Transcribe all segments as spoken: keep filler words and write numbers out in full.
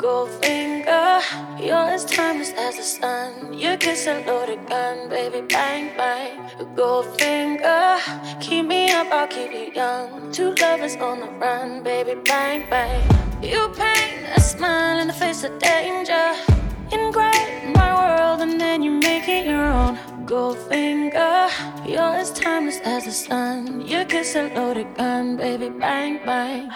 Gold finger, you're as timeless as the sun. You kiss a loaded gun, baby, bang, bang. Gold finger, keep me up, I'll keep you young. Two lovers on the run, baby, bang, bang. You paint a smile in the face of danger. Engrave my world and then you make it your own. Gold finger, you're as timeless as the sun. You kiss a loaded gun, baby, bang, bang.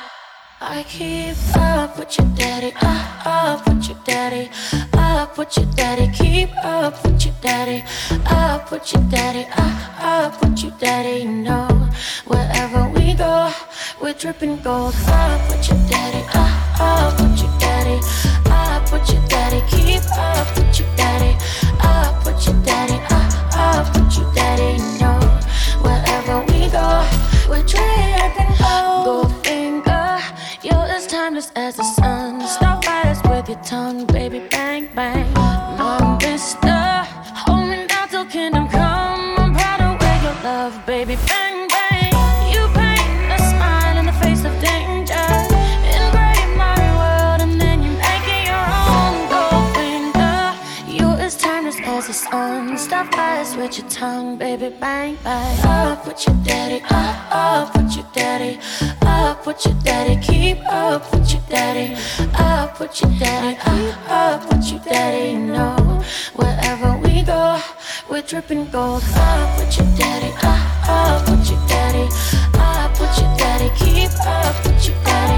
I keep up with your daddy, up, up with your daddy, up with your daddy, keep up with your daddy, up with your daddy, up, up with your daddy. You know, wherever we go, we're dripping gold. Up with your daddy, up, up with your daddy, up with your daddy, keep up with your daddy, up with your daddy, up, up with your daddy. You know, wherever we go, we're dripping gold. Gold finger, you're as timeless as the sun. Stop fighters with your tongue, baby, bang, bang. No, mister, hold me down till kingdom come. I'm proud of where your love, baby, bang, bang. You paint a smile in the face of danger. Engrave my world and then you make it your own. Gold finger, you're as timeless as the sun. Stop fighters with your tongue, baby, bang, bang. Up with your daddy, up, up with your daddy, up with your daddy, keep up with your daddy, up with your daddy, up, up with your daddy. You know, wherever we go, we're dripping gold. Up with your daddy, up, up with your daddy, up with your daddy, keep up with your daddy,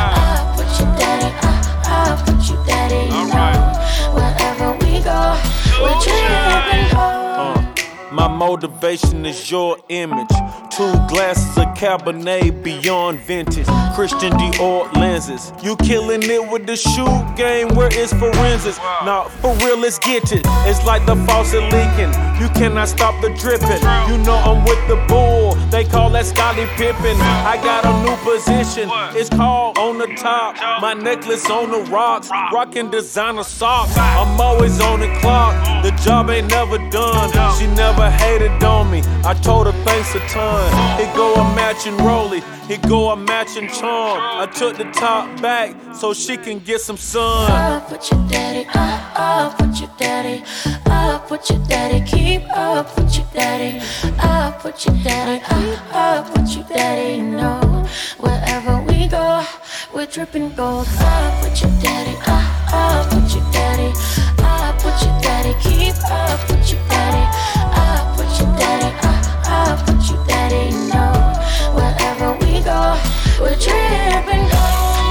up with your daddy, up, up with your daddy. You know, wherever we go, we're dripping gold. My motivation is your image. Two glasses of Cabernet beyond vintage. Christian Dior lenses. You killing it with the shoe game where it's forensics. Nah, for real, let's get it. It's like the faucet leaking. You cannot stop the dripping. You know I'm with the bull. They call that Scottie Pippen. I got a new position. It's called on the top. My necklace on the rocks. Rocking designer socks. I'm always on the clock. The job ain't never done. She never hated on me. I told her thanks a ton. It go a matching rollie, it go a matching charm. I took the top back so she can get some sun. Up with your daddy, up, up with your daddy, up with your daddy, keep up with your daddy, up with your daddy, up, up with your daddy. You know, wherever we go, we're dripping gold. Up with your daddy, up, up with your daddy, up with your daddy, keep up with your daddy, up with your daddy, up, up with your daddy. You know, wherever we go, we're dripping gold.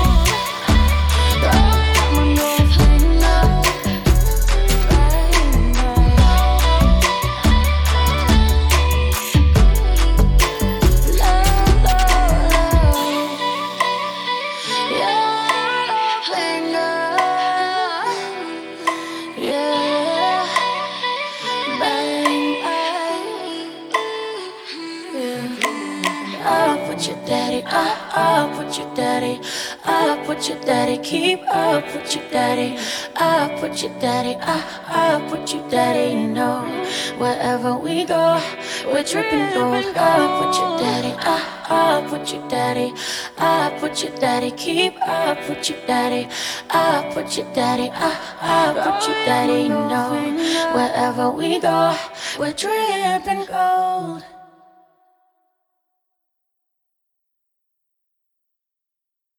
Up with your daddy, up, up with your daddy, up with your daddy, keep up with your daddy, up with your daddy, up, up with your daddy. You know, wherever we go, we're dripping gold. Up with your daddy, up, up with your daddy, up with your daddy, keep up with your daddy, up with your daddy, up, up with your daddy. You know, wherever we go, we're dripping gold.